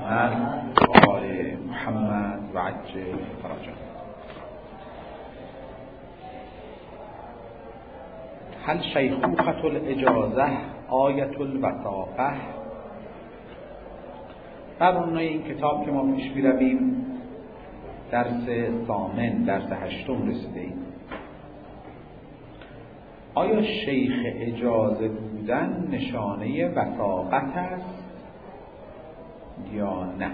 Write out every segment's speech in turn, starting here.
محمد و آل محمد و عجل فرجهم. هل شیخوخة الاجازه آیت الوثاقه. بر عنوان این کتاب که ما پیش می‌رویم درس ثامن، درس هشتم رسیده ایم. آیا شیخ اجازه بودن نشانه وثاقت است یا نه؟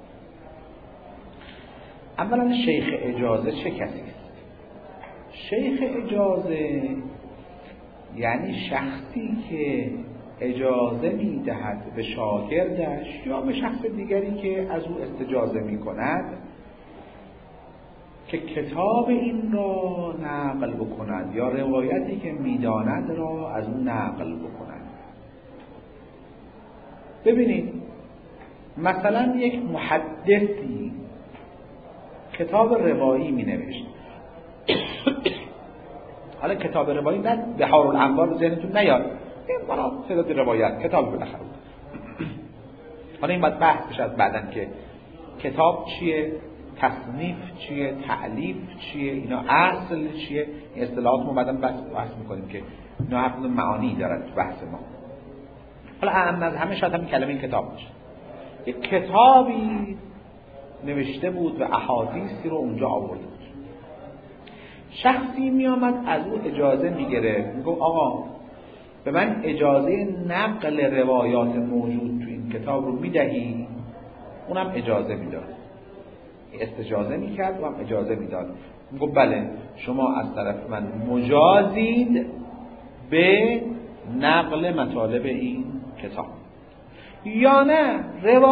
اولا شیخ اجازه چه کسی است؟ شیخ اجازه یعنی شخصی که اجازه میدهد به شاگردش یا به شخص دیگری که از او استجازه میکند که کتاب این را نقل بکند یا روایتی که میداند را از او نقل بکند. ببینید مثلا یک محدثی کتاب روایی می نوشت. حالا کتاب روایی نه بحار الانوار ذهنتون نیاد، این بالا تعداد روایت کتاب بالاخره بود. حالا این باید بحث بشه از بعدن که کتاب چیه، تصنیف چیه، تألیف چیه، اینا اصل چیه. این اصطلاحات ما بعدن بحث میکنیم که اینا هر کدوم معانی دارن تو بحث ما. حالا اهم از همه شاید همین کلمه کتاب باشه. یک کتابی نوشته بود و احادیثی رو اونجا آورده بود. شخصی می آمد از او اجازه میگرفت، میگفت آقا به من اجازه نقل روایات موجود تو این کتاب رو میدهی؟ اونم اجازه میداد، استجازه میکرد و هم اجازه میداد. میگفت بله شما از طرف من مجازید به نقل مطالب این کتاب. یا نه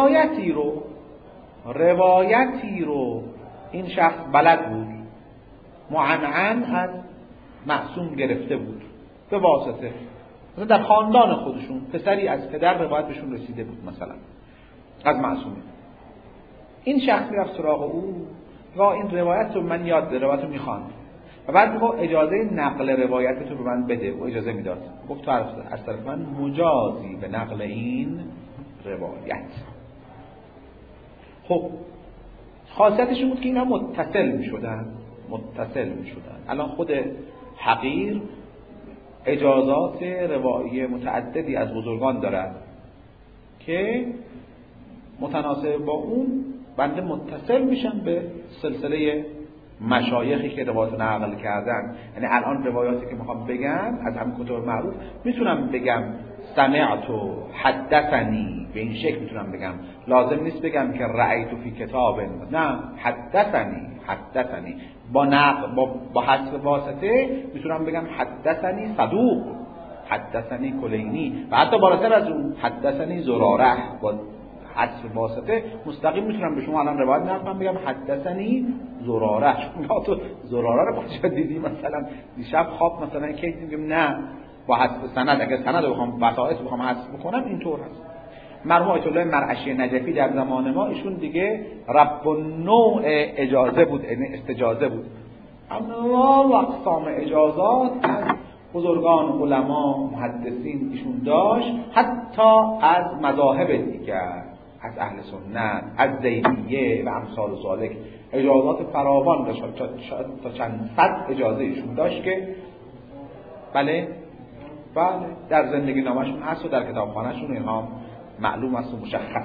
روایتی رو این شخص بلد بود، معنعن از معصوم گرفته بود به واسطه مثلا در خاندان خودشون پسری از پدر روایت بهشون رسیده بود مثلا از معصوم. این شخص میرفت سراغ او و این روایت رو من یاد روایت رو میخواند و بعد میگفت اجازه نقل روایت تو به من بده. و اجازه میداد، گفت تو از طرف من مجازی به نقل این روایت. خب خاصیتش بود که اینا متصل میشدن. الان خود حقیر اجازات روایی متعددی از بزرگان دارد که متناسب با اون بنده متصل میشن به سلسله مشایخی که روایت نقل کردن. یعنی الان روایاتی که میخوام بگم از همین کتب معروف میتونم بگم سمعت و حدثنی، به این شکل میتونم بگم. لازم نیست بگم که رأیت فی کتاب، نه، حدثنی با نقل با حذف واسطه میتونم بگم حدثنی صدوق، حدثنی کلینی و حتی بالاتر از اون حدثنی زراره. با حذف واسطه مستقیم میتونم به شما الان روایت نقل کنم بگم حدثنی زراره. شما تو زراره رو کجا دیدی؟ مثلا دیشب خواب مثلا کی میگم نه، با حذف سند. اگه سند رو بخوام وسائط بخوام حذف بکنم اینطور هست. مرحوم آیت الله مرعشی نجفی در زمان ما ایشون دیگه رب النوع اجازه بود، استجازه بود. اما و اقسام اجازات از بزرگان علما محدثین ایشون داشت، حتی از مذاهب دیگر، از اهل سنت، از زیدیه و امثال ذالک اجازات فراوان داشت. تا چند صد اجازه ایشون داشت که بله در زندگی نامه‌شون هست و در کتابخانه‌شون اینها معلوم است و مشخص.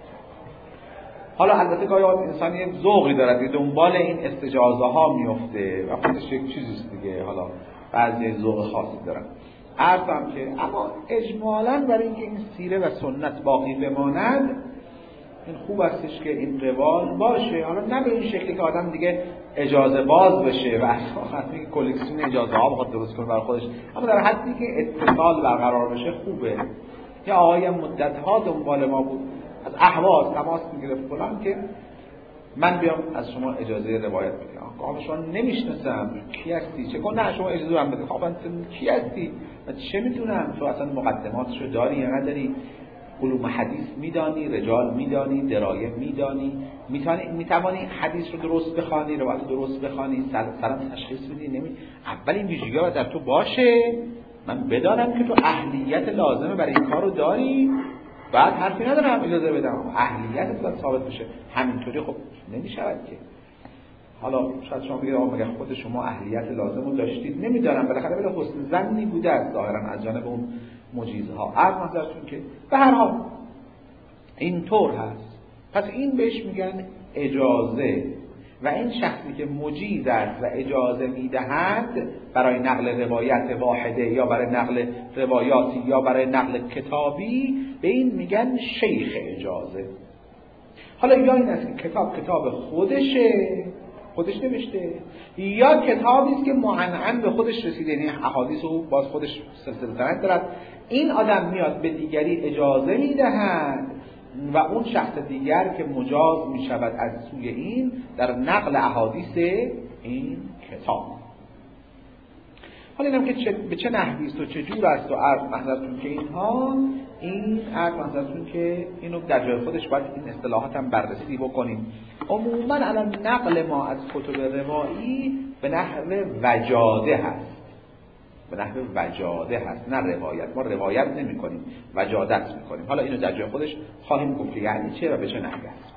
حالا البته گاهی انسان یک ذوقی دارد که دنبال این استجازه ها میفته و خودش یک چیزیست دیگه. حالا بعضی ذوق خاصی دارن. عرضم که اما اجمالاً برای اینکه این سیره و سنت باقی بماند این خوب استش که این روال باشه. حالا نه به این شکلی که آدم دیگه اجازه باز بشه و اصلا کلکسیون اجازه ها بخواد درست کنه برای خودش، اما در حدی که اتصال برقرار بشه خوبه. یه آقای مدت ها دنبال ما بود، از اهواز تماس میگرفت فلان که من بیام از شما اجازه روایت بگیرم. آقا شما نمیشناسم، کی هستی؟ چه کنه شما اجازه من بده؟ خب کی هستی؟ من چه میدونم؟ تو اصلا مقدماتشو داری یا نداری؟ علوم حدیث میدانی، رجال میدانی، درایه میدانی، میتوانی حدیث رو درست بخوانی، روایت رو درست بخوانی، سلام تشخیص بدی. اول این ویژگی‌ها در تو باشه، من بدانم که تو اهلیت لازمه برای این کارو داری. بعد حرفی ندارم اجازه بدم، اهلیتت باید ثابت بشه. همینطوری خب نمیشود که. حالا شاید شما بگید آقا مگر خود شما اهلیت لازم رو داشتید؟ نمیدارم، بالاخره بلا حسن ظنی بوده است ظاهرا از جانب اون مجیزها. عرض نظرتون که به هر حال اینطور هست. پس این بهش میگن اجازه، و این شخصی که مجیز است و اجازه میدهد برای نقل روایت واحده یا برای نقل روایاتی یا برای نقل کتابی، به این میگن شیخ اجازه. حالا یا این است که کتاب خودش نوشته، یا کتابی است که معنعن به خودش رسیده، یعنی احادیث رو باز خودش سلسله سند دارد. این آدم میاد به دیگری اجازه میدهد و اون شخص دیگر که مجاز می شود از سوی این در نقل احادیث این کتاب. حالا اینم که به چه نحوی است و چه جور است و عرض محضرتون که این عرض محضرتون که اینو در جای خودش باید این اصطلاحات هم بررسی بکنیم. عموما الان نقل ما از کتب روایی به نحو وجاده هست، به نحو وجاده هست، نه روایت. ما روایت نمی کنیم، وجادت می کنیم. حالا اینو در جای خودش خواهیم گفت که یعنی چه و به چه نحوی است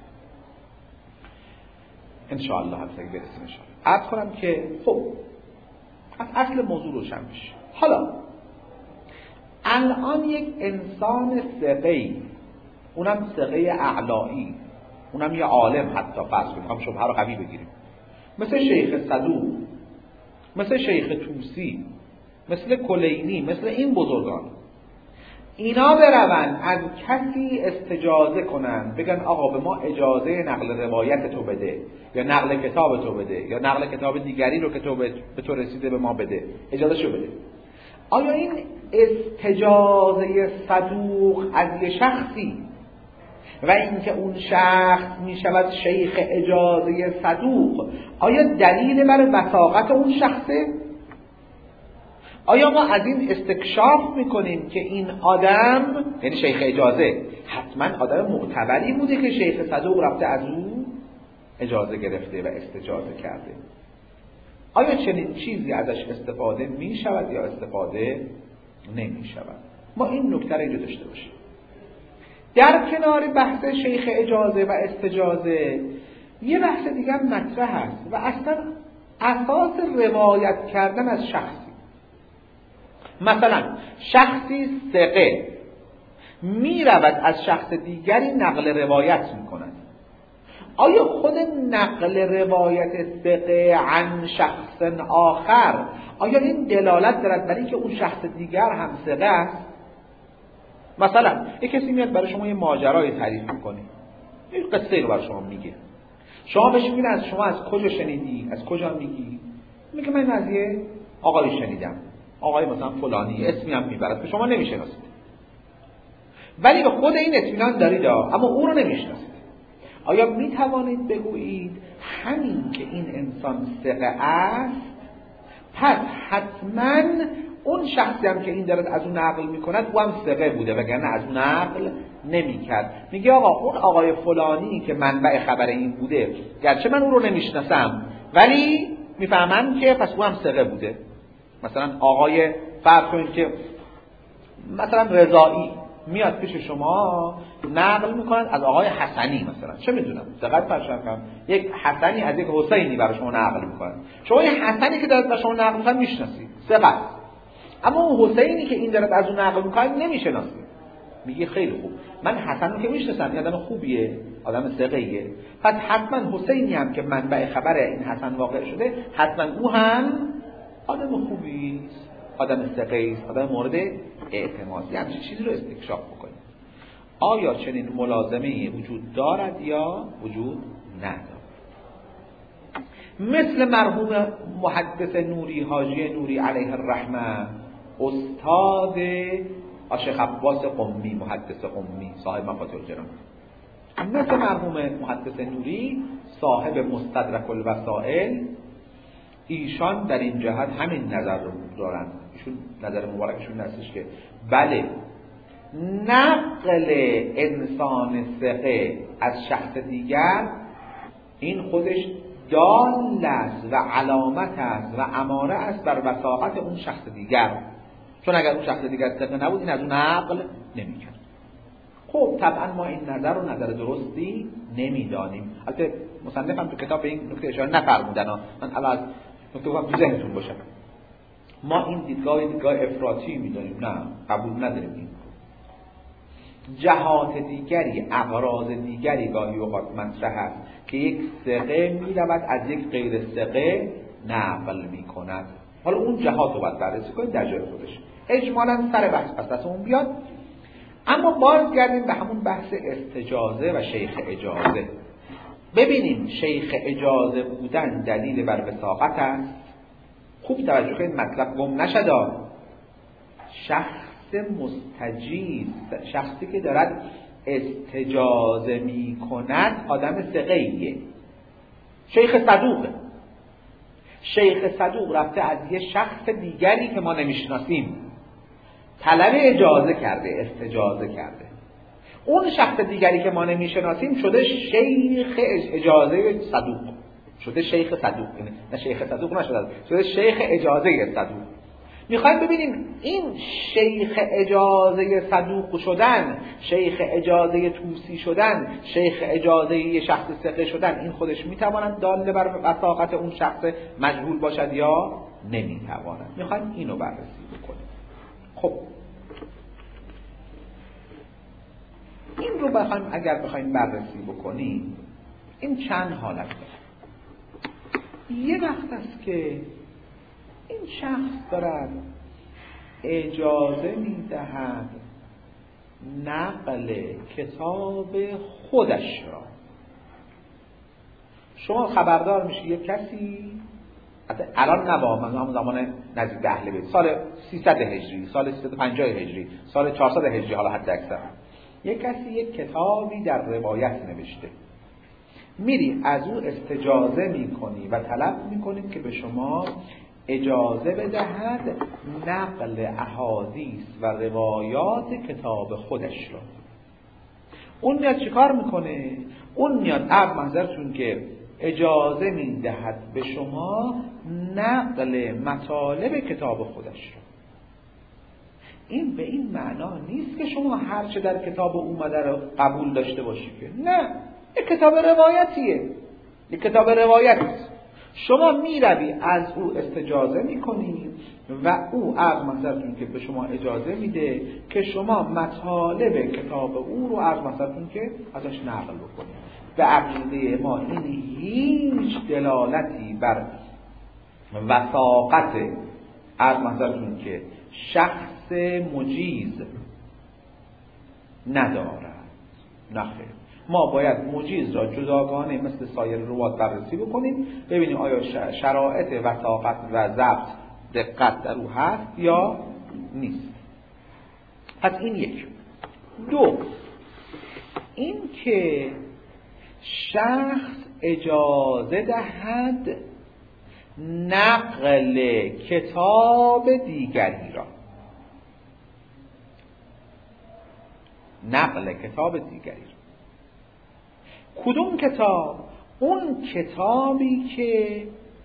انشاءالله. هم سعی برسیم انشاءالله. عرض کنم که خب از اصل موضوع روشن بشه. حالا الان یک انسان ثقه‌ای، اونم ثقه اعلایی، اونم یه عالم، حتی فرض کنیم هم شبهه رو قوی بگیریم، مثل شیخ صدوق، مثل شیخ طوسی، مثل کلینی، مثل این بزرگان، اینا برون از کسی استجازه کنن، بگن آقا به ما اجازه نقل روایت تو بده، یا نقل کتاب تو بده، یا نقل کتاب دیگری رو که تو به تو رسیده به ما بده، اجازه شو بده. آیا این استجازه صدوق از یه شخصی و اینکه اون شخص می شود شیخ اجازه صدوق، آیا دلیل بر وثاقت اون شخصه؟ آیا ما از این استکشاف میکنیم که این آدم، یعنی شیخ اجازه، حتما آدم معتبری بوده که شیخ صدوق رفته از او اجازه گرفته و استجازه کرده؟ آیا چنین چیزی ازش استفاده می شود یا استفاده نمی شود؟ ما این نکته رو اینجا داشته باشیم. در کنار بحث شیخ اجازه و استجازه یه بحث دیگه هم مطرح هست و اصلا اساس روایت کردن از شخصی. مثلا شخصی ثقه می رود از شخص دیگری نقل روایت می کند. آیا خود نقل روایت ثقه عن شخص آخر، آیا این دلالت دارد بر اینکه اون شخص دیگر هم ثقه است؟ مثلا یک کسی میاد برای شما یه ماجرای تعریف میکنه، این قصه رو برای شما میگه، شما بهش میگید از شما از کجا شنیدی؟ از کجا میگی؟ میگه من از یه آقای شنیدم، آقای مثلا فلانی، اسمی هم میبرد، به شما نمیشناسید ولی به خود این اطمینان دارید اما او رو نمیشناسید. آیا میتوانید بگویید همین که این انسان ثقه است پس حتما اون شخصی هم که این دارد از اون نقل میکند او هم ثقه بوده وگرنه از اون نقل نمیکرد؟ میگه آقا اون آقای فلانی که منبع خبر این بوده، گرچه من او رو نمیشناسم ولی میفهمم که پس او هم ثقه بوده. مثلا آقای فرض کنید که مثلا رضایی میاد پیش شما نقل میکند از آقای حسنی، مثلا چه میدونم دقت فرشم یک حسنی از یک حسینی برای شما نقل میکند، شما این حسنی که دارد برای شما نقل میکند میشناسید، ثقه، اما اون حسینی که این دارد از اون نقل میکند نمیشناسید. میگه خیلی خوب، من حسن رو که میشناسم، آدم خوبیه، آدم ثقه‌ایه، پس حتما حسینی هم که منبع خبر این حسن واقع شده حتما او هم آدم خوبی است، آدم ثقه‌ای است، آدم مورد اعتمادی. همین چیزی رو استکشاف بکنید. آیا چنین ملازمه‌ای وجود دارد یا وجود ندارد؟ مثل مرحوم محدث نوری، حاجی نوری علیه الرحمه، استاد شیخ عباس قمی، محدث قمی صاحب مفاتیح الجنان، مثل مرحوم محدث نوری صاحب مستدرک الوسائل، ایشان در این جهت همین نظر رو دارن. ایشون نظر مبارکشون هستش که بله، نقل انسان ثقه از شخص دیگر این خودش دال است و علامت است و اماره است بر وثاقت اون شخص دیگر، چون اگر اون شخص دیگر ثقه نبود این از اون نقل نمی‌کرد. خب طبعا ما این نظر رو نظر درستی نمیدانیم. البته مصنف هم تو کتاب به این نکته اشاره نفرمودن، من الان نکته گفتم تو ذهنتون باشه. ما این دیدگاه افراطی میدانیم، نه قبول نداریم. این جهات دیگری، اغراض دیگری گاهی اوقات مطرح است که یک ثقه میرود از یک غیر ثقه نقل میکند. حالا اون جهات رو باید بررسی کنید در جای خودش. اجمالاً سر بحث پس از اون بیاد. اما باز گردیم به همون بحث استجازه و شیخ اجازه. ببینیم شیخ اجازه بودن دلیل بر وثاقت است. خوب توجه کنید مطلب گم نشد. شخص مستجیز، شخصی که دارد استجازه می کند آدم ثقه‌ایه. شیخ صدوقه. شیخ صدوق رفته از یه شخص دیگری که ما نمیشناسیم طلب اجازه کرده، استجازه کرده. اون شخص دیگری که ما نمیشناسیم شده شیخ اجازه صدوق، شده شیخ صدوق، نه شیخ صدوق نشده، شده شیخ اجازه صدوق. میخوایم ببینیم این شیخ اجازه صدوق شدن، شیخ اجازه توسی شدن، شیخ اجازه یه شخص ثقه شدن، این خودش میتواند داله بر وثاقت اون شخص مجهول باشد یا نمیتواند. میخوایم اینو بررسی بکنیم. خب این رو اگر بخوایم بررسی بکنیم، این چند حالت داره. یه وقت است که این شخص دارد اجازه میدهد نقل کتاب خودش را. شما خبردار میشی یک کسی، الان نبا من زمان نزدیک اهل بیت، سال 300 هجری، سال 350 هجری، سال 400 هجری، حالا حد اکثر، یک کسی یک کتابی در روایت نوشته، میری از او استجازه میکنی و طلب میکنی که به شما اجازه بدهد نقل احادیث و روایات کتاب خودش را. اون میاد چیکار میکنه؟ اون میاد منظرتون که اجازه میدهد به شما نقل مطالب کتاب خودش را. این به این معنا نیست که شما هر چه در کتاب اومده رو قبول داشته باشی، که نه، یک کتاب روایتیه، یک کتاب روایت. شما میروی از او استجازه میکنی و او عرض منظرتون که به شما اجازه میده که شما مطالب کتاب او رو عرض منظرتون که ازش نقل بکنید. به عقیده ما این هیچ دلالتی بر وثاقت عرض منظرتون که شخص مجیز ندارد. نخیر، ما باید مجیز را جداگانه مثل سایر روات بررسی بکنیم، ببینیم آیا شرایط وثاقت و ضبط دقت در او هست یا نیست. پس این یک. دو، این که شخص اجازه دهد نقل کتاب دیگری را، نقل کتاب دیگری را. کدوم کتاب؟ اون کتابی که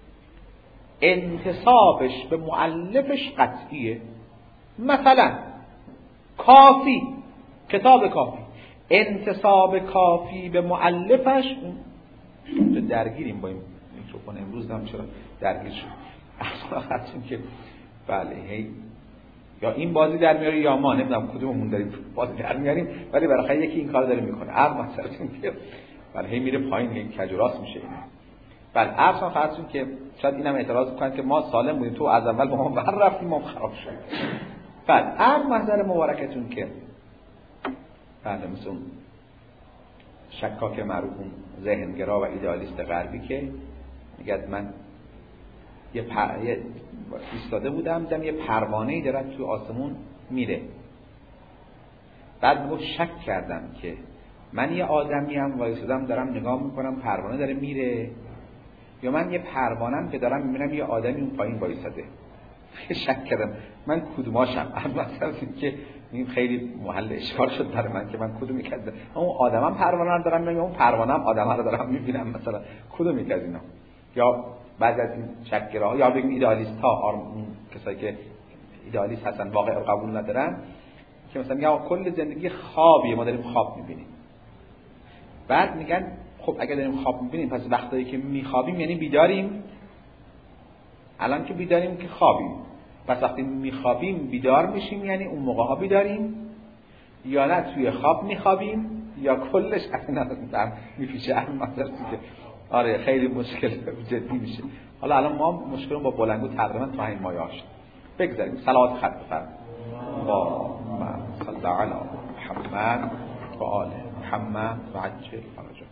انتسابش به مؤلفش قطعیه. مثلا کافی، کتاب کافی، انتساب کافی به مؤلفش. درگیریم با این میکروفون امروز، هم چرا درگیر شد اصلا خاطرم که بله هی یا این بازی در میاره یا ما، نمیدونم کدوممون داریم بازی در میاریم، ولی برای یکی این کارو داره میکنه. مثلا که بله هی میره پایین، هی کج و راست میشه. بله اصلا خاطرم که شاید اینم اعتراض بکنن که ما سالم بودیم، تو از اول با ما بر رفتیم، ما خراب شد. بله محضر مبارکتون که بله مثل اون شکاک معروف، اون ذهنگرا و ایدئالیست غربی که میگه من یه ایستاده بودم دیدم یه پروانه‌ای داره تو آسمون میره، بعد گفت شک کردم که من یه آدمیم وایسادم دارم نگاه میکنم پروانه داره میره، یا من یه پروانه‌ام که دارم میبینم یه آدمی اون پایین وایساده. شک کردم من کدوماشم. مثلا که این خیلی محل اشکال شد برای من که من کدومی کردم، اون آدمم پروانه رو دارم میبینم، اون پروانه‌ام آدمه رو دارم میبینم، مثلا کدومی از اینا. یا بعضی از این شک‌گراها یا بگیم ایدئالیست ها، کسایی که ایدئالیست هستن واقع رو قبول ندارن، که مثلا میگن کل زندگی خوابیه، ما داریم خواب میبینیم. بعد میگن خب اگه داریم خواب میبینیم پس وقتایی که میخوابیم یعنی بیداریم؟ الان که بیداریم که خوابیم، پس وقتی میخوابیم بیدار میشیم یعنی اون موقع ها بیداریم یا نه توی خواب میخوابیم یا کلش اصلا میپیچه؟ آره خیلی مشکل جدی میشه. حالا الان ما مشکلمون با بلندگو تقریبا تا این مایه هاش. بگذاریم صلوات خط بفرمایید. اللهم صل علی محمد و آل محمد و عجل فرجه.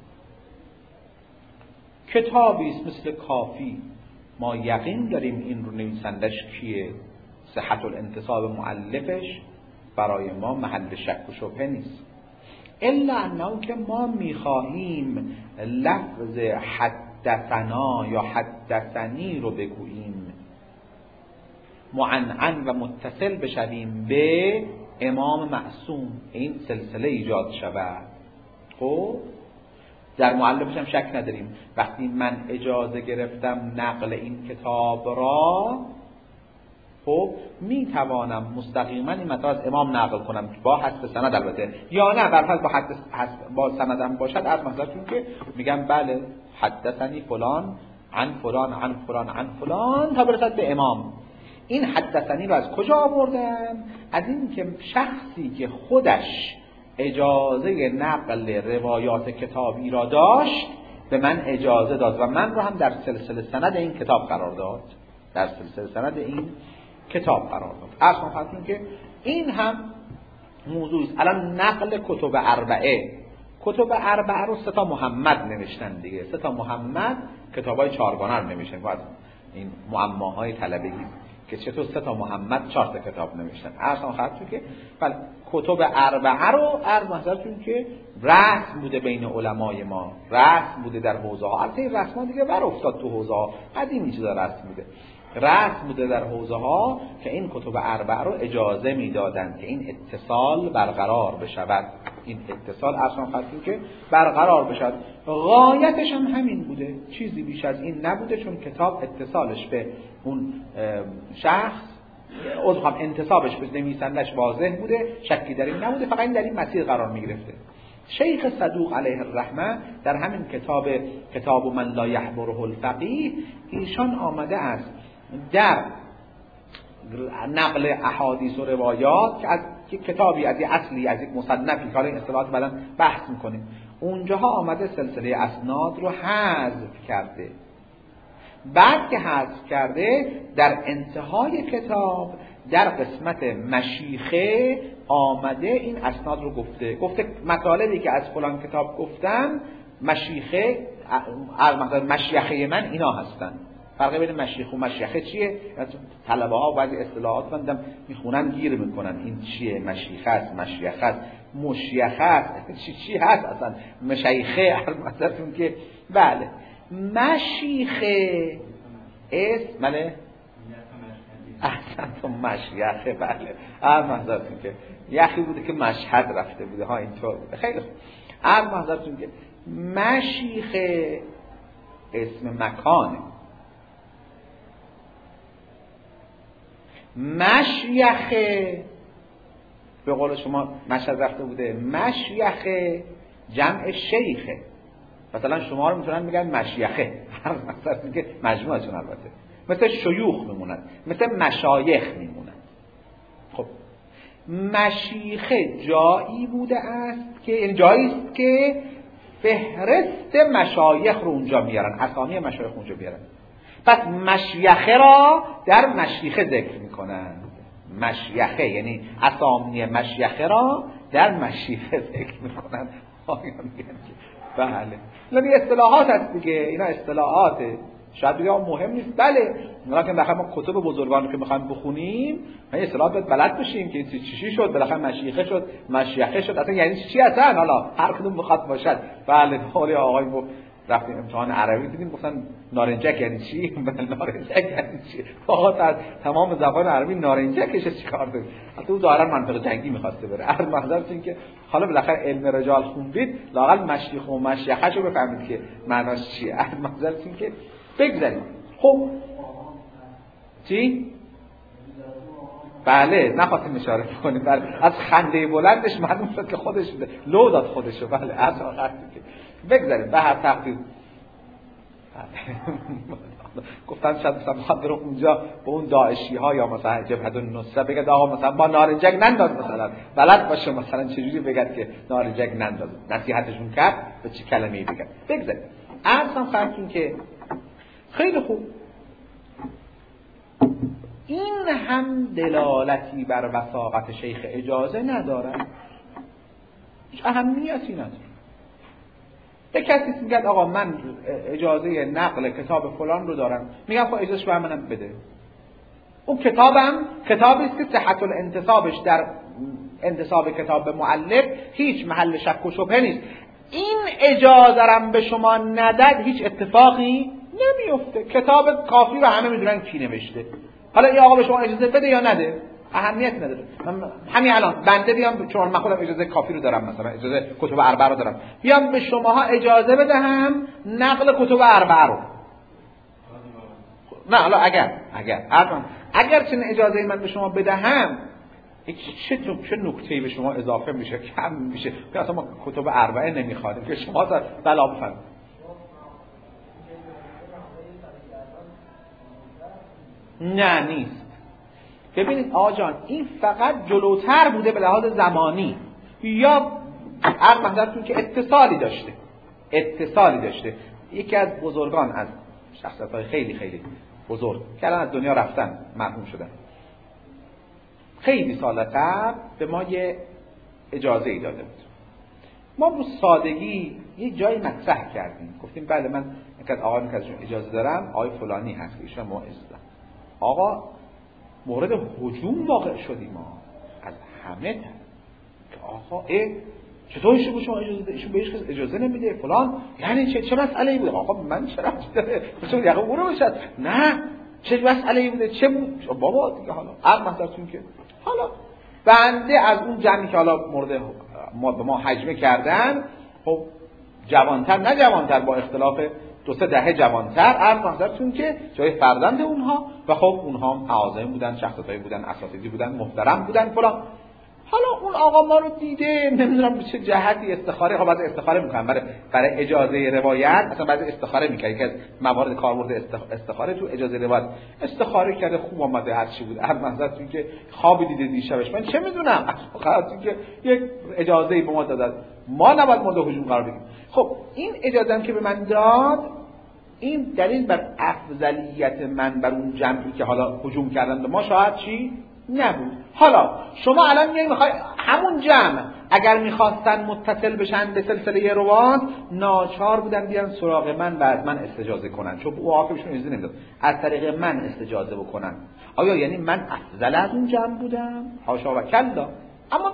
کتابی است مثل کافی، ما یقین داریم این رو نویسندش کیه، صحت الانتساب مؤلفش برای ما محل شک و شبهه نیست. الا انه که ما میخواهیم لفظ حدثنا یا حدثنی رو بگوییم، معنعن و متصل بشویم به امام معصوم، این سلسله ایجاد شود. خب در مؤلفش هم شک نداریم. وقتی من اجازه گرفتم نقل این کتاب را، خب می توانم مستقیما این متن از امام نقل کنم با حذف سند البته، یا نه برفرض با سندم باشد از مثلا که میگم بله حدثنی فلان عن فلان عن فلان عن فلان تا برسد به امام. این حدثنی رو از کجا آوردم؟ از این که شخصی که خودش اجازه نقل روایات کتابی را داشت به من اجازه داد و من رو هم در سلسله سند این کتاب قرار داد، در سلسله سند این کتاب قرار داد. اصلا خاطرون که این هم موضوعی است. الان نقل کتب اربعه، کتب اربعه رو 3 محمد نوشتن دیگه، 3 محمد کتابای 4گانه رو نوشتن. بعد این معماهای طلبگی که چطور 3 محمد 4 کتاب نوشتن. اصلا خاطرون که بله کتب اربعه رو عرض حضرتون که رسم بوده بین علمای ما، رسم بوده در حوزه ها. البته این رسم ها دیگه بر افتاد تو حوزه ها، قدیمی چیزا رسم بوده، رسم بوده در حوزه ها که این کتب اربعه رو اجازه میدادن که این اتصال برقرار بشود، این اتصال اصلا خاطر که برقرار بشود. غایتش هم همین بوده، چیزی بیش از این نبوده، چون کتاب اتصالش به اون شخص انتصابش به نویسندش واضح بوده، شکی در این نبوده، فقط این در این مسیر قرار میگرفته. شیخ صدوق علیه الرحمه در همین کتاب من لا یحبره الفقیه ایشان آمده است در نقل احادیث و روایات که از کتابی از یک اصلی از یک مصنفی که این اصطلاحات بعداً بحث میکنیم، اونجاها آمده سلسله اسناد رو حذف کرده. بعد که حذف کرده در انتهای کتاب در قسمت مشیخه آمده این اسناد رو گفته مطالبی که از فلان کتاب گفتم مشیخه مشیخه من اینا هستن. فرق بین مشیخ و مشیخه چیه؟ طلبه ها بعضی اصطلاحات بندم میخونن گیر میکنن این چیه؟ مشیخه است، مشیخه است، مشیخه است، چی هست اصلا مشیخه؟ مثلا که بله مشیخه اسم بله احسن تو مشیخه بله محضرتون که یخی بوده که مشهد رفته بوده ها اینطور بوده. خیلی خوب محضرتون که مشیخه اسم مکانه، مشیخه به قول شما مشهد رفته بوده، مشیخه جمع شیخه. مثلا شما رو میتونن میگن مشیخه مثلا میگه مجموعتون البته مثل شیوخ میمونن، مثل مشایخ میمونن. خب مشیخه جایی بوده است که یعنی جایی است که فهرست مشایخ رو اونجا میارن، اسامی مشایخ اونجا میارن. پس مشیخه را در مشیخه ذکر میکنن. مشیخه یعنی اسامی مشیخه را در مشیخه ذکر میکنن. بله این اصطلاحات هست دیگه، اینا اصطلاحاته، شاید بگم مهم نیست بله، لیکن بالاخره ما کتب بزرگان رو که میخوایم بخونیم این اصطلاحات باید بلد بشیم که چی شد، بالاخره مشیخه شد، مشیخه شد، اصلا یعنی چی اصلا، حالا هر کدوم بخواد باشد. بله حالا آقای ما رفتیم امتحان عربی دیدیم گفتن نارنجک یعنی چی؟ نارنجک یعنی چی؟ فقط از تمام زبان عربی نارنجکش چیکار داره؟ حتی اون ظاهرا منطق جنگی می‌خواسته بره. هر محضرتون که حالا بالاخره علم رجال خوندید لااقل مشیخ و مشیخه‌شو بفهمید که معناش چیه. هر محضرتون که بگذاریم. خب چی؟ بله نخواستیم اشاره کنیم، بله از خنده بلندش معلوم شد که خودش لو داد خودشو. بله از وقتی که بگذاریم به هر تقدیر گفتن شاید مثلا برو اونجا به اون داعشی ها یا مثلا جبهه النصره بگه آقا مثلا با نارنجک ننداز، مثلا بلد باشه مثلا چجوری بگه که نارنجک ننداز، نصیحتشون کرد به چه کلمه‌ای بگه. بگذاریم اصلا فرضون که خیلی خوب این هم دلالتی بر وثاقت شیخ اجازه ندارد، هیچ اهمیتی نداره. به کسی میگه آقا من اجازه نقل کتاب فلان رو دارم، میگم خب اجازهش به منم بده. اون کتابم کتابی است که صحت الانتسابش در انتساب کتاب به مؤلف هیچ محل شک و شبهه نیست. این اجازه رم به شما نداد هیچ اتفاقی نمیفته. کتاب کافی رو همه میدونن کی نوشته. حالا این آقا به شما اجازه بده یا نده اهمیت نداره. من همین الان بنده بیام، چون من خودم اجازه کافی رو دارم، مثلا اجازه کتب اربعه رو دارم، بیام به شماها اجازه بدهم نقل کتب اربعه رو. نه حالا اگر چنین اجازه من به شما بدهم چه نکته‌ای به شما اضافه میشه، کم میشه که اصلا ما کتب اربعه نمیخوادیم که شما بلا بفرمایید. نه نیست. ببینید آقا جان این فقط جلوتر بوده به لحاظ زمانی یا عقل محضرتون که اتصالی داشته. یکی از بزرگان، از شخصیت‌های خیلی خیلی بزرگ که الان از دنیا رفتن، مرحوم شدن، خیلی سال قبل به ما یه اجازه ای داده بود. ما رو سادگی یه جایی مطرح کردیم، گفتیم بله من یک از آقایون که ازشون اجازه دارم آقای فلانی هست، ایشون ما اجازه. آقا مورد هجوم واقع شدیم ما از همه طرف که آقا چطور شما اجازه ایشون بهش اجازه نمیده فلان، یعنی چه مسئله‌ای بوده؟ آقا من چرا داره چون یقه اون رو بشد، نه چه مسئله‌ای بوده، چه بابا دیگه حالا عقل مثلا که حالا بنده از اون جمعی که حالا مورد ما هجمه کردن، خب جوانتر با اختلاف 2-3 دهه جوانتر، عرض نظرتون که جای فرزند اونها و خب اونها هم اعاظم بودن، شخصیتایی بودن، اساتیدی بودن، محترم بودن فلان. حالا اون آقا ما رو دیده، نمیدونم به چه جهتی استخاره، خب بعضی استخاره میکنن برای اجازه روایت، مثلا بعضی استخاره میکنن که از موارد کاربرد استخاره تو اجازه روایت استخاره کرده، خوب اومده هر چی بود، عرض نظرتون که خوابی دیده دیشبش، من چه میدونم، خاطر که یک اجازه‌ای به ما دادن، ما نباید مورد هجوم قرار بگیریم. خب این اجازه‌ام که به من داد، این دلیل بر افضلیت من بر اون جمعی که حالا هجوم کردن به ما شاید چی نبود. حالا شما الان میخوای همون جمع اگر میخواستن متصل بشن به سلسله روات، ناچار بودن بیان سراغ من و از من استجازه کنن، چون او عاقبشون اجازه نمیداد، از طریق من استجازه بکنن. آیا یعنی من افضل از اون جمع بودم؟ حاشا و کلا، اما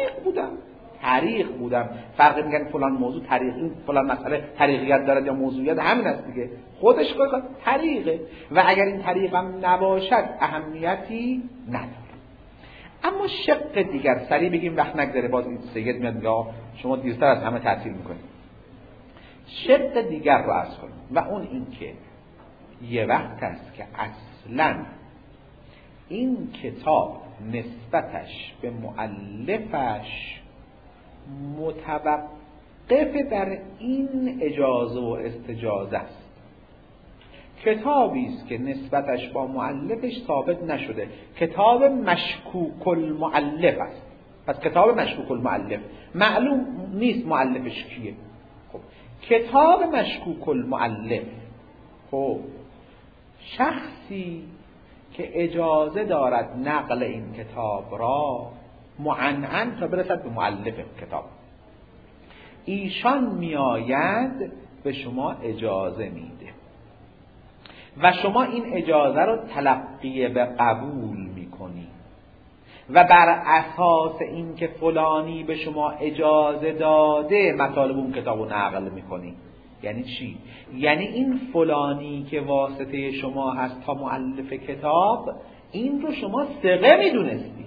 طریق بودم. فرق میگن فلان موضوع طریق، این فلان مسئله طریقیت دارد یا موضوعیت، همین است دیگه، خودش طریقه و اگر این طریق هم نباشد اهمیتی نداره. اما شق دیگر سریع بگیم وقت نگذره، باز این سید میاد میگه شما دیرتر از همه تعطیل میکنید. شق دیگر رو عرض کنیم و اون این که یه وقت است که اصلا این کتاب نسبتش به مؤلفش متوقف بر این اجازه و استجازه است. کتابی است که نسبتش با مؤلفش ثابت نشده، کتاب مشکوک المؤلف است. پس کتاب مشکوک المؤلف معلوم نیست مؤلفش کیه. خب کتاب مشکوک المؤلف، خب شخصی که اجازه دارد نقل این کتاب را معنعن تا برسد به مؤلف کتاب، ایشان میآید به شما اجازه میده و شما این اجازه رو تلقی به قبول میکنی و بر اساس این که فلانی به شما اجازه داده مطالب اون کتاب رو نقل میکنی. یعنی چی؟ یعنی این فلانی که واسطه شما هست تا مؤلف کتاب، این رو شما ثقه میدونستی.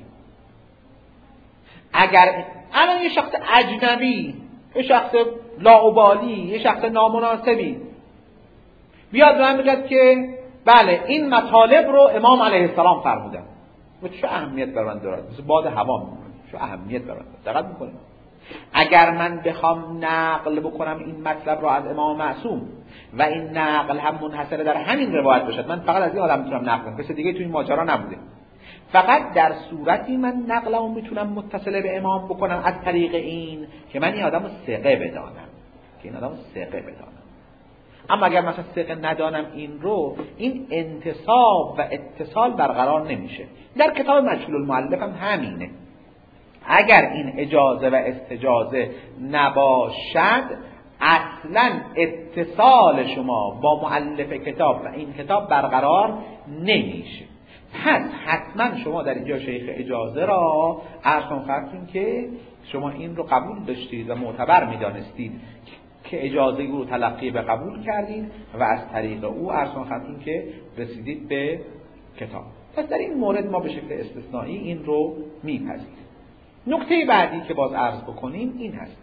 اگر الان یه شخص اجنبی، یه شخص لاابالی، یه شخص نامناسبی بیاد و من بگه که بله این مطالب رو امام علیه السلام فرمودن، و چه اهمیت بر من دارد؟ مثل باد هوا میمونه، چه اهمیت بر من دارد؟ دقت میکنید اگر من بخوام نقل بکنم این مطلب را از امام معصوم و این نقل هم منحصر در همین روایت باشد، من فقط از این آدم میتونم نقل کنم، کسی دیگه تو این ماجرا نبوده، فقط در صورتی من نقلمو میتونم متصل به امام بکنم از طریق این که من این آدمو ثقه بدانم، که این آدمو ثقه بدانم. اما اگر مثلا ثقه ندانم این رو، این انتساب و اتصال برقرار نمیشه. در کتاب مجهول المؤلف هم همینه. اگر این اجازه و استجازه نباشد، اصلا اتصال شما با مؤلف کتاب و این کتاب برقرار نمیشه. پس حتما شما در اینجا شیخ اجازه را ارسان خواهدتون که شما این رو قبول داشتید و معتبر میدانستید که اجازه او رو تلقی به قبول کردید و از طریق او ارسان خواهدتون که رسیدید به کتاب. پس در این مورد ما به شکل استثنایی این رو میپذیریم. نکته بعدی که باز عرض بکنیم این هست،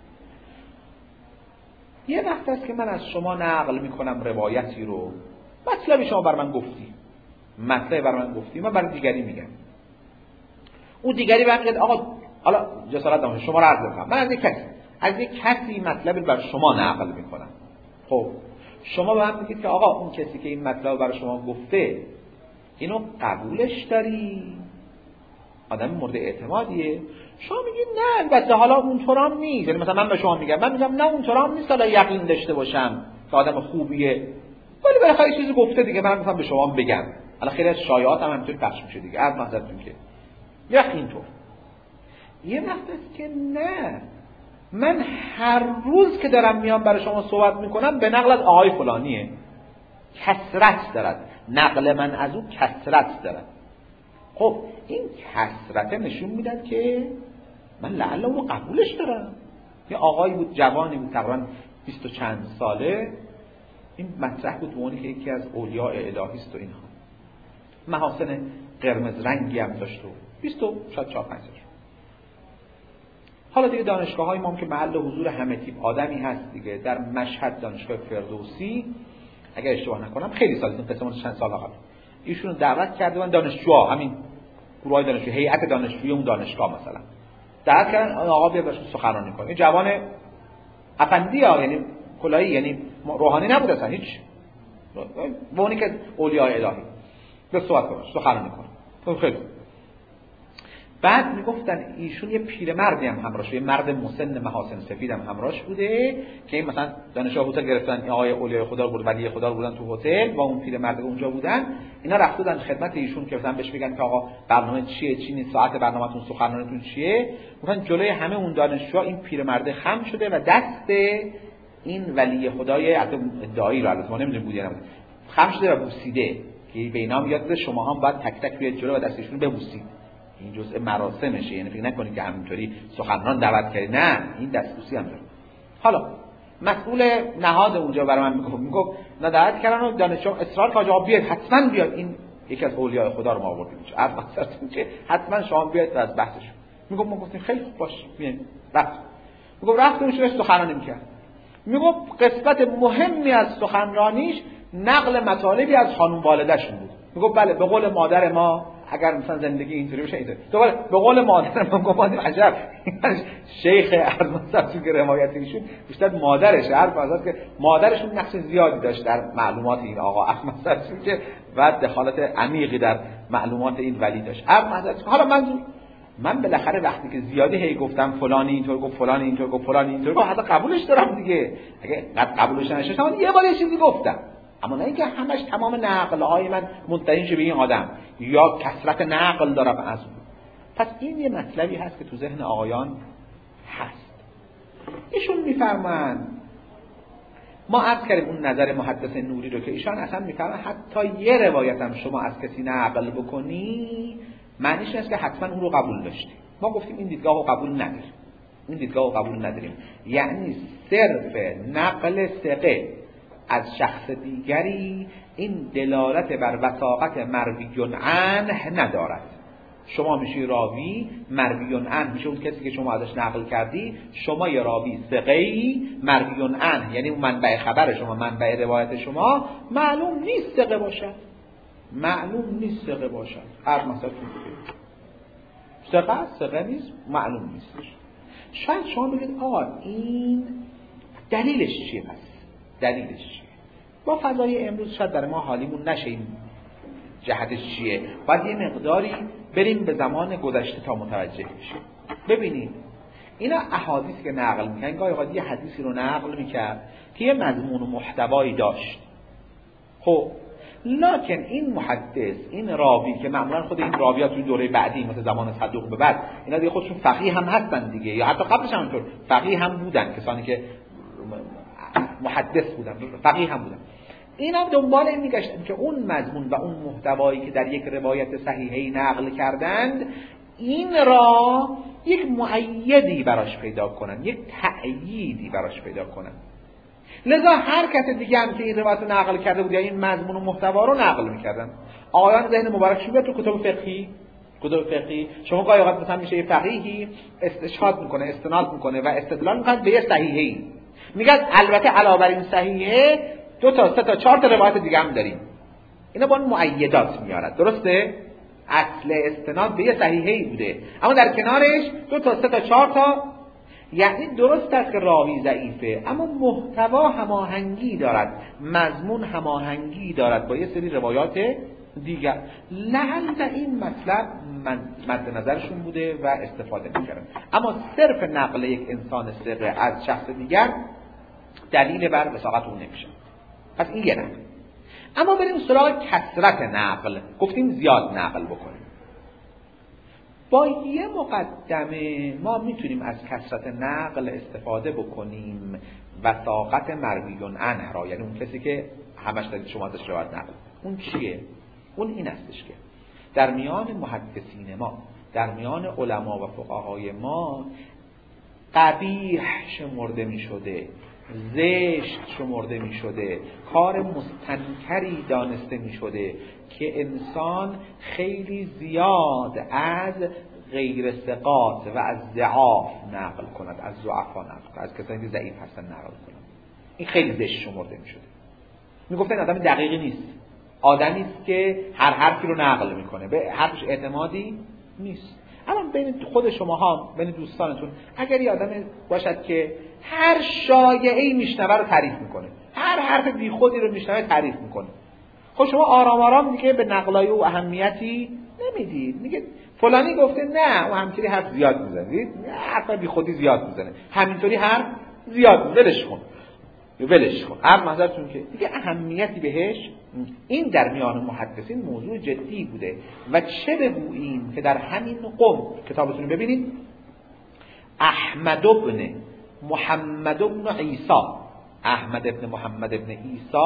یه وقت است که من از شما نقل میکنم روایتی رو، مطلبی شما بر من گفتی، مطلبی بر من گفتی، من برای دیگری میگم، اون دیگری برمیگرد آقا حالا جسارت دارم شما رو عرض میکنم، من از یک کسی مطلبی بر شما نقل میکنم. خب شما به من میگید که آقا اون کسی که این مطلب برای شما گفته اینو قبولش داری؟ آدم مورد اعتمادیه؟ شما میگید نه البته حالا اونطور هم نیست، یعنی مثلا من به شما میگم، من میگم نه اونطور هم نیست، حالا یقین داشته باشم که آدم خوبیه، ولی بالاخره چیزی گفته دیگه، من میخوام به شما بگم. حالا خیلی از شایعات هم همینطوری پخش میشه دیگه، از محضرتون که اینطور. یه وقت است که نه، من هر روز که دارم میام برای شما صحبت میکنم به نقل از آقای فلانیه، کثرت دارد، نقل من از او کثرت دارد. خب این کثرت نشون میدن که من لعل اونو قبولش دارم. یه آقایی بود، جوانی بود، تقریبا 20 و چند ساله، این مطرح بود به عنوان که یکی از اولیاء الهی است و اینها، محاسن قرمز رنگی هم داشت و 20 و شاید 4-5 سال. حالا دیگه دانشگاه‌های ما هم که محل حضور همه تیپ آدمی هست دیگه، در مشهد دانشگاه فردوسی اگر اشتباه نکنم خیلی سال این قسمت چند سال قبل ایشونو دعوت کرده من دانشجوها، همین گروهای دانشجو، هیئت دانشجویی اون دانشگاه مثلا دعوت کردن آقا بیا برش سخنرانی کنه. این جوان افندی ها، یعنی کلاهی، یعنی روحانی نبود اصلا هیچ، به اونی که اولیاء الهی به صحبت کنه، سخنرانی کنه. خیلی بعد میگفتن ایشون یه پیرمردی هم همراهش، یه مرد مسن محاسن سفید هم همراهش بوده که این مثلا دانشجو هتل گرفتن، این آقای اولیاء خدا بود، ولی خدا بودن تو هتل و اون پیرمرد اونجا بودن، اینا رفته بودن خدمت ایشون که مثلا بهش بگن که آقا برنامه چیه، چی نیست، ساعت برنامه‌تون، سخنرانیتون چیه. مثلا جلوی همه اون دانشجو این پیرمرد خم شده و دست این ولی خدای ادعایی رو البته ما نمیدونیم بود یا نبود خم شده و بوسیده، که به اینا میاد شما هم باید تک تک بیاید جلو و دستشون رو ببوسید. این جزء مراسمشه، یعنی فکر نکنید که همینطوری سخنران دعوت کردی، نه این دستبوسی هم داره. حالا مسئول نهاد اونجا برای من میگفت نه دعوت کردن و دانشجو اصرار که آقا بیاید حتما بیاید، این یکی از اولیاء خدا رو ما آوردیم اینجا، عرض مقصدتون که حتما شما بیاید از بحثش. میگفت ما گفتیم خیلی خوب باش بیاین. رفتیم میشه سخنرانی میکرد. میگفت قسمت مهمی از سخنرانیش نقل مطالبی از خانم والده‌شون بود. میگفت بله به قول مادر ما اگر مثلا زندگی اینطوری بشه اینطوری. دوباره به قول مادر ما گفتم عجب شیخ ارمغان که روایت ایشون بیشتر مادرشه، هر فرض که مادرشون نقش زیادی داشت در معلومات این آقا احمد صدوقی که بعد دخالت عمیقی در معلومات این ولی داشت. حالا من بالاخره وقتی که زیادی هی گفتم فلانی اینطور گفت، فلانی اینطور گفت، فلانی اینطور گفت، حتی قبولش دارم دیگه. اگه قبولش نشه یه بار یه چیزی گفتم، اما نه اینکه همش تمام نقل‌های من منتهی شه به این آدم یا کثرت نقل دارم از اون. پس این یه مطلبی هست که تو ذهن آقایان هست. ایشون میفرمایند، ما عرض کردیم اون نظر محدث نوری رو که ایشان اصلا میفرمایند حتی یه روایت هم شما از کسی نقل بکنی معنیش نیست که حتما اون رو قبول داشتی. ما گفتیم این دیدگاه رو قبول نداریم. یعنی صرف نقل ثقه از شخص دیگری این دلالت بر وثاقت مروی عنه ندارد. شما میشی راوی، مروی عنه میشه اون کسی که شما ازش نقل کردی، شما یه راوی ثقه‌ای، مروی عنه یعنی اون منبع خبر شما، منبع روایت شما معلوم نیست ثقه باشه. معلوم نیست ثقه باشد. هر مثلا ثقه نیست، معلوم نیستش. شاید شما بگید آقا این دلیلش چیه؟ پس دلیلش چیه؟ با فضای امروز شاید برای ما حالیمون نشه این جهتش چیه. باید یه مقداری بریم به زمان گذشته تا متوجه بشیم. ببینید اینا احادیث که نقل میکنن، گاهی اوقات یه حدیثی رو نقل میکرد که یه مضمون و محتوایی داشت. خب لکن این محدث، این راوی که معمولا خود این راویات توی دوره بعدی مثل زمان صدوق به بعد اینا دیگه خودشون فقیه هم هستن دیگه، یا حتی قبلش هم اونطور فقیه هم بودن، کسانی که محدث بودن فقیه هم بودن. اینا دنبال این میگشتن که اون مضمون و اون محتوایی که در یک روایت صحیحی نقل کردند این را یک مؤیدی براش پیدا کنن، یک تأییدی براش پیدا کنن. لذا هر کس دیگه هم که این روایت رو نقل کرده بود یا این مضمون و محتوا رو نقل میکردن. آقایان ذهن مبارک شما تو کتب فقهی شما گاهی اوقات مثلا میشه یه فقیهی استشهاد میکنه، استناد میکنه و استدلال میکنه به یه صحیحی، میگه البته علاوه بر این صحیحه 2 تا 3 تا 4 تا روایت دیگه هم داریم. اینا با اون مؤیدات میارد، درسته؟ اصل استناد به یه صحیحی بوده اما در کنارش 2 تا 3 تا 4 تا، یعنی درست است که راوی ضعیفه اما محتوا هماهنگی دارد، مضمون هماهنگی دارد با یه سری روایات دیگر. لعل این مطلب مد نظرشون بوده و استفاده میکردن. اما صرف نقل یک انسان ثقه از شخص دیگر دلیل بر وثاقت اون نمیشه. پس این یه نقل. اما بریم سراغ کثرت نقل. گفتیم زیاد نقل بکنیم. با یه مقدمه ما میتونیم از کثرت نقل استفاده بکنیم وثاقت مرویون عنه را، یعنی اون کسی که همش دارید شما ازش روایت نقل. اون چیه؟ اون این استش که در میان محدثین ما، در میان علما و فقهای ما قبیح شمرده می شده، زشت شمرده می شده، کار مستنکری دانسته می شده که انسان خیلی زیاد از غیر ثقات و از ضعاف نقل کند، از ضعفا نقل کند، از کسانی که ضعیف هستن نقل کند. این خیلی زشت شمرده می شده. می گفتن آدم دقیقی نیست، آدمی است که هر حرفی رو نقل میکنه، به حرفش اعتمادی نیست. اما بین خود شماها، بین دوستانتون اگر یه آدم باشد که هر شایعه‌ای میشنوه رو تعریف میکنه، هر حرف بیخودی رو میشنوه تعریف میکنه، خب شما آرام آرام دیگه به نقلای او اهمیتی نمیدید، میگه فلانی گفته نه او همینطوری حرف زیاد میزنه، حرف بیخودی زیاد میزنه، همینطوری حرف زیاد ولش کن. هر نظرتون که دیگه اهمیتی بهش. این در میان محدثین موضوع جدی بوده و چه بگوییم که در همین قم کتابتون رو ببینید، احمد ابن محمد ابن عیسی، احمد ابن محمد ابن عیسی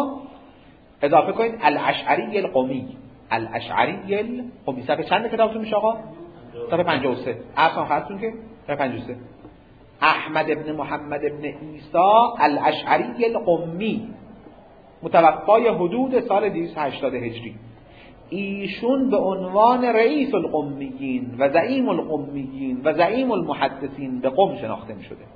اضافه کنید الاشعری القمی، الاشعری القمی. صفحه چند کتابتون میشه آقا؟ صفحه 53. اصلا خواهدتون که صفحه 53. احمد ابن محمد ابن عیسی الاشعری القمی، متوفای حدود سال 280 هجری. ایشون به عنوان رئیس القمیین و زعیم القمیین و زعیم المحدثین به قم شناخته می شده.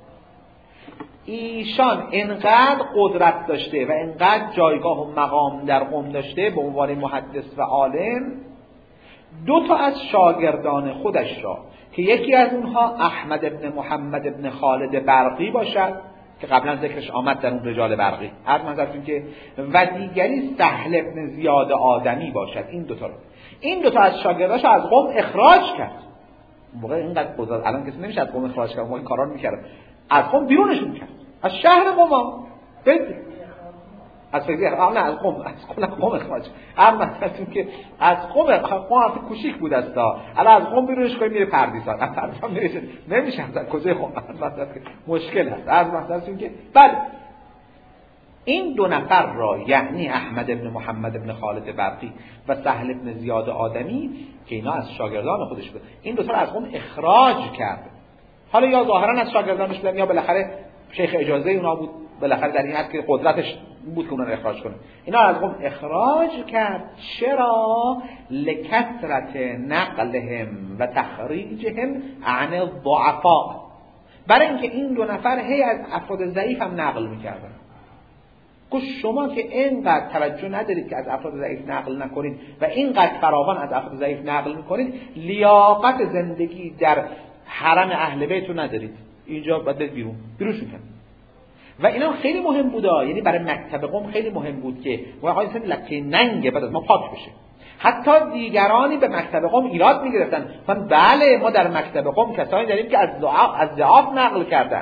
ایشان انقدر قدرت داشته و انقدر جایگاه و مقام در قم داشته به عنوان محدث و عالم، 2 تا از شاگردان خودش را که یکی از اونها احمد ابن محمد ابن خالد برقی باشد که قبلا ذکرش آمد در اون رجال برقی، هر منظرتون که، و دیگری سهل ابن زیاد آدمی باشد. این 2 تا از شاگرداش از قم اخراج کرد. موقع اینقدر قدرت، الان کسی نمیشه از قم اخراج کرد، ما این کارا رو می‌کردن، از قم بیرونشون کرد، از شهر قم از فیضیه نه از قم اخراج. هر مثلا که از قم کوچیک بود است، الان از قم بیرونش کنیم میره پردیسان، از پردیسان نمیشه از کجای قم، مثلا مشکل هست. از مثلا که بعد این 2 نفر را، یعنی احمد ابن محمد ابن خالد برقی و سهل ابن زیاد آدمی که اینا از شاگردان خودش بود، این 2 تا از قم اخراج کرد. حالا یا ظاهرا از شاگردانش بودن یا بالاخره شیخ اجازه اونا بود، بالاخره در این حد که قدرتش بود که اونا رو اخراج کنه. اینا از قم اخراج کرد. چرا؟ لکثرت نقلهم و تخریجهم عن الضعفاء، برای اینکه این 2 نفر هی از افراد ضعیف هم نقل میکردن. گفت شما که اینقدر توجه ندارید که از افراد ضعیف نقل نکنید و اینقدر فراوان از افراد ضعیف نقل میکنید، لیاقت زندگی در حرم اهل بیت رو ندارید. اینجا باید بیروش میکنید. و اینا خیلی مهم بوده، یعنی برای مکتب قم خیلی مهم بود که واقعا لکه ننگه بعد از ما پاک بشه. حتی دیگرانی به مکتب قم ایراد میگرفتن، بله ما در مکتب قم کسانی داریم که از ضعاف نقل کردن.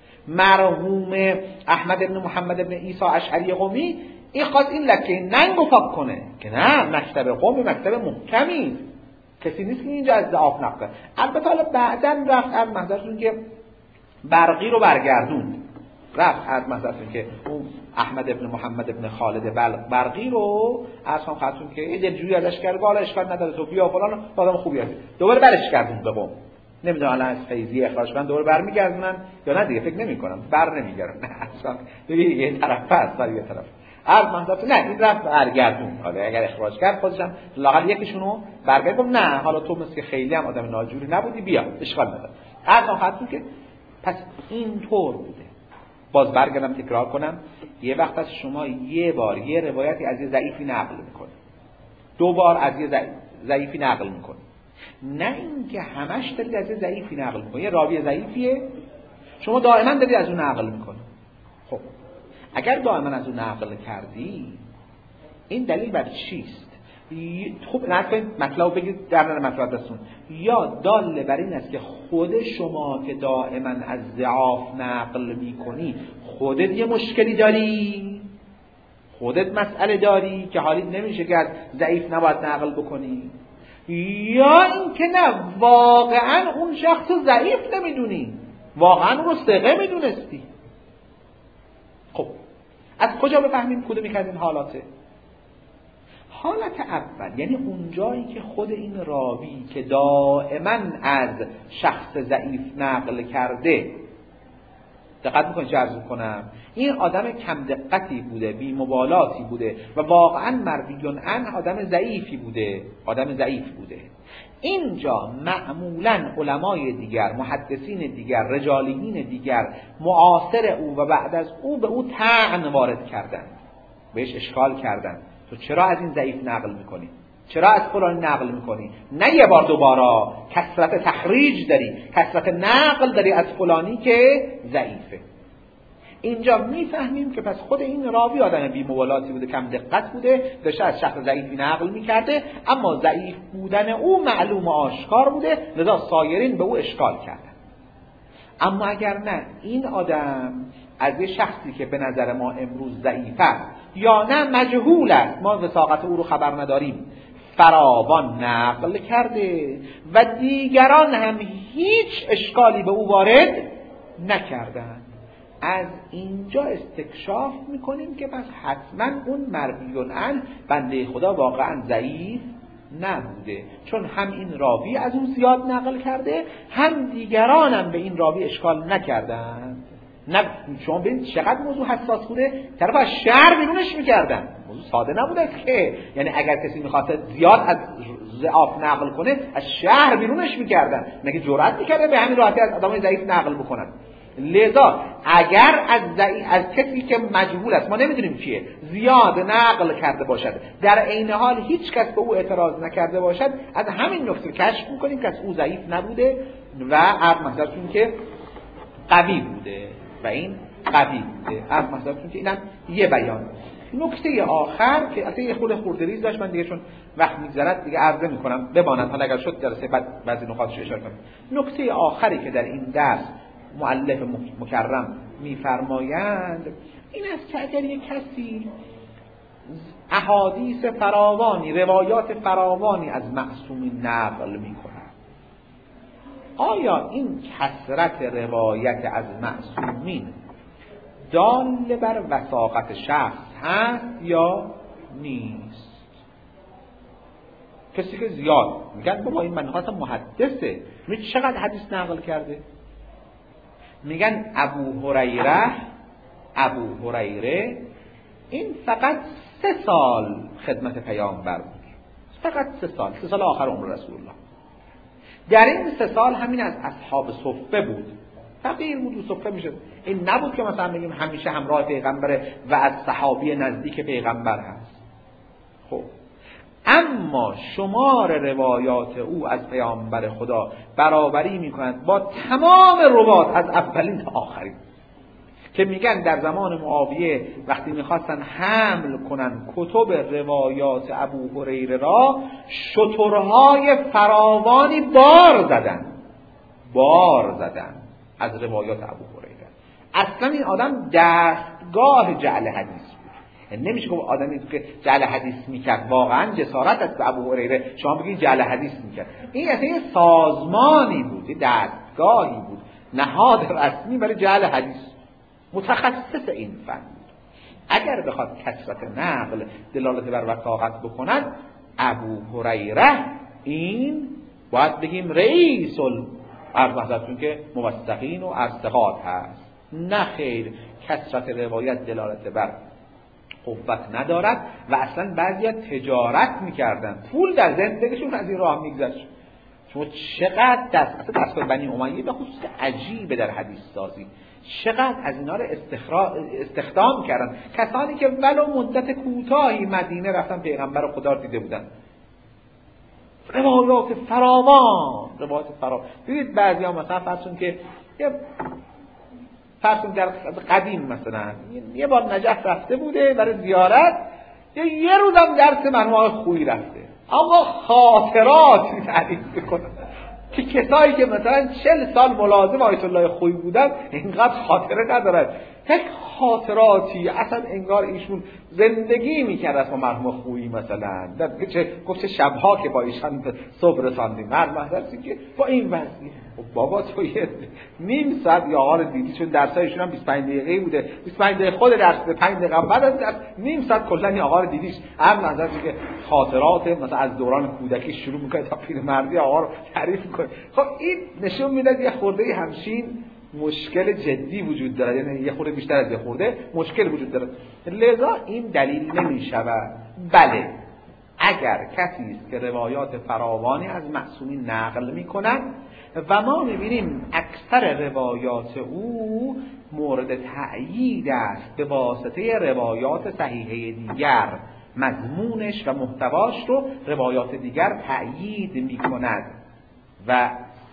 مرحوم احمد ابن محمد ابن عیسی اشعری قمی این خواست این لکه ننگو پاک کنه که نه، مکتب قم مکتب محکمی، کسی نیست که اینجا از ضعاف نقل کنه. البته حالا بعداً رفت از منظرتون که برقی رو برگردوند، رفت از منظرتون که اون احمد ابن محمد ابن خالد برقی رو اصلا خاطرون که یه دلجویی ازش کرد، حالا اشکال نداره تو بیا فلان، آدم خوبی هست، دوباره برش کردون به قم. نمیدونم الان از فیضی اخراج کردن دوباره برمیگردونن یا نه، دیگه فکر نمی‌کنم بر نمیگردن. نه اصلا ببین یه طرف است ولی یه طرف از منظرتون نه، این رفت برگردون. حالا اگر اخراج کرد خودشم لااقل یکیشونو برگردون، نه حالا تو مثل خیلی هم آدم ناجوری نبودی، بیا اشکال نداره. اصلا خاطرون که پس این طور بوده. باز برگردم تکرار کنم، یه وقت از شما یه بار یه روایتی از یه ضعیفی نقل میکنه، دو بار از یه ضعیفی نقل میکنه، نه اینکه همش دارید از یه ضعیفی نقل میکنه. یه راوی ضعیفیه شما دائما دارید از اون نقل میکنه. خب اگر دائما از اون نقل کردی، این دلیل بر چیست؟ خب نکنید مطلب بگید در نظر مطلب دستون، یا دال بر این است که خود شما که دائما از ضعاف نقل میکنی خودت یه مشکلی داری، خودت مسئله داری که حالی نمیشه که از ضعیف نباید نقل بکنی، یا اینکه نه واقعا اون شخص ضعیف نمیدونی، واقعا اون رو ثقه میدونستی. خب از کجا بفهمیم کدومی که از این حالاته؟ حالت اول یعنی اون جایی که خود این راوی که دائما از شخص ضعیف نقل کرده، دقت میکنید چه عرض کنم، این آدم کم دقتی بوده، بی مبالاتی بوده و واقعا مرویون عنه آدم ضعیفی بوده، آدم ضعیف بوده. اینجا معمولا علمای دیگر، محدثین دیگر، رجالیین دیگر معاصر او و بعد از او به او طعن وارد کردند، بهش اشکال کردند. تو چرا از این ضعیف نقل میکنی؟ چرا از فلان نقل میکنی؟ نه یه بار دوباره، کثرت تخریج داری، کثرت نقل داری از فلانی که ضعیفه. اینجا میفهمیم که پس خود این راوی آدم بی مبالاتی بوده، کم دقت بوده، داشته از شخص ضعیفی نقل میکرده، اما ضعیف بودن او معلوم و آشکار بوده، لذا سایرین به او اشکال کردن. اما اگر نه، این آدم از یه شخصی که به نظر ما امروز ضعیف است یا نه مجهول است، ما وثاقت او رو خبر نداریم، فراوان نقل کرده و دیگران هم هیچ اشکالی به او وارد نکردند، از اینجا استکشاف میکنیم که پس حتما اون مرویون عنه بنده خدا واقعا ضعیف نبوده، چون هم این راوی از اون زیاد نقل کرده، هم دیگران هم به این راوی اشکال نکردند. نه شما ببینید چقدر موضوع حساس بوده، طرف از شهر بیرونش میکردن، موضوع ساده نبوده که، یعنی اگر کسی میخواد زیاد از ضعاف نقل کنه از شهر بیرونش میکردن، مگه جرأت میکرده به همین راحتی از آدمای ضعیف نقل بکنن؟ لذا اگر از کسی که مجهول است، ما نمیدونیم کیه، زیاد نقل کرده باشد، در عین حال هیچ کس به او اعتراض نکرده باشد، از همین نکته کشف میکنیم که از او ضعیف نبوده و مثلا که قوی بوده و این قوی بوده. از مثلا که اینم یه بیان. نکته آخر که اصلا یه خورده ریز داشت، من دیگه چون وقت میگذرد دیگه عرضه میکنم بماند، حالا اگر شد جلسه بعد بعضی نکاتش اشاره کنم. نکته آخری که در این درس مؤلف مکرم میفرمایند این است که اگر یک کسی احادیث فراوانی، روایات فراوانی از معصومین نقل میکنه، آیا این کثرت روایت از معصومین دال بر وثاقت شخص هست یا نیست؟ کسی که زیاد میگن بابا این من خواستم محدثه، میگه چقدر حدیث نقل کرده؟ میگن ابو هریره این فقط 3 سال خدمت پیامبر بود، فقط 3 سال آخر عمر رسول الله. در این 3 سال همین از اصحاب صفه بود، فقیر بود و سفره میشد. این نبود که مثلا بگیم همیشه همراه پیغمبره و از صحابی نزدیک پیغمبر هست. خب اما شمار روایات او از پیامبر خدا برابری میکنند با تمام روات از اولین تا آخرین، که میگن در زمان معاویه وقتی میخواستن حمل کنن کتب روایات ابو هریره را، شترهای فراوانی بار زدن از روایات ابو هریره. اصلا این آدم دستگاه جعل حدیث بود. نمیشه که آدمی که جعل حدیث میکرد واقعا جسارت است به ابو هریره شما بگید جعل حدیث میکرد. این اصلا یه سازمانی بود، یه دستگاهی بود، نهاد رسمی برای جعل حدیث، متخصص این فن. اگر بخواد کثرت نقل دلالت بر وثاقت بکنن، ابو هریره این باید بگیم رئیس الاربعه که موثقین و ارثقات هست. نه خیر، کثرت روایت دلالت بر قوت ندارد و اصلا بعضیا تجارت میکردن، پول در زندگیشون از این راه میگذشت. شما چقدر دست بنی امیه به خصوص عجیبه در حدیث سازی، چقدر از اینا رو استخدام کردن، کسانی که ولو مدت کوتاهی مدینه رفتن پیغمبر خدا دیده بودن. روایات فراوان. دیدید بعضیا مثلا فرضون که در قدیم مثلا یه بار نجف رفته بوده برای زیارت، یه روزم درس مرحوم خویی رفته، اما خاطراتی تعریف میکنه که کسایی که مثلا 40 سال ملازم آیت الله خویی بودن اینقدر خاطره ندارن. یک خاطراتی اصلا انگار ایشون زندگی میکرد از مرحوم خویی. مثلا گفت شبها که با ایشان صبح رساندیم، مرحوم که با این وضعیه بابا تو یه نیم ساعت یا آقا رو دیدی، چون درسایشون هم 25 دقیقه بوده، 25 دقیقه خود درس، 5 دقیقه بعد از درس نیم ساعت کلا این آقا رو دیدیش. هر نظر که خاطرات مثلا از دوران کودکی شروع میکنه تا پیرمردی آقا رو تعریف میکنه. خب این نشون میده یه خورده همشین مشکل جدی وجود داره، یعنی یه خورده بیشتر از یه خورده مشکل وجود داره. لذا این دلیل نمیشود. بله اگر کسی است که روایات فراوانی از معصومین نقل میکنن و ما میبینیم اکثر روایات او مورد تأیید است به واسطه روایات صحیحه دیگر، مضمونش و محتواش رو روایات دیگر تأیید میکند و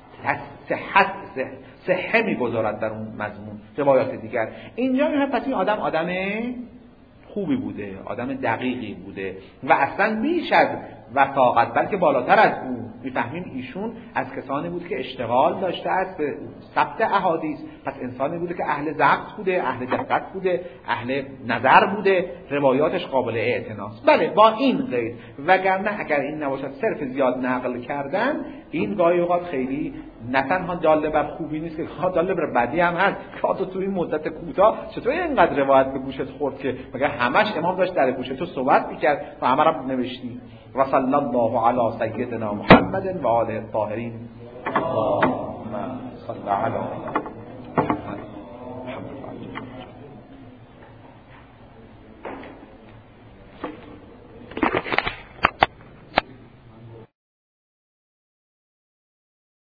صحه میگذارد در اون مضمون روایات دیگر. اینجا میگه پس این آدم خوبی بوده، آدم دقیقی بوده و اصلا بیش از وثاقت بلکه بالاتر از اون میفهمیم ایشون از کسانی بود که اشتغال داشته است به ثبت احادیث. پس انسانی بوده که اهل ضبط بوده، اهل دقت بوده، اهل نظر بوده، روایاتش قابل اعتناست. بله با این قید، وگرنه اگر این نباشد صرف زیاد نقل کردن، این گاهی اوقات خیلی نه تنها داله بر خوبی نیست که داله بر بدی هم هست. که تو این مدت کوتاه چطور اینقدر روایت به گوشت خورد که مگر همش امام داشت در گوشت تو صحبت میکرد و همه رو نوشتی. و صلی الله علی سیدنا محمد و آله الطاهرین. اللهم صل علی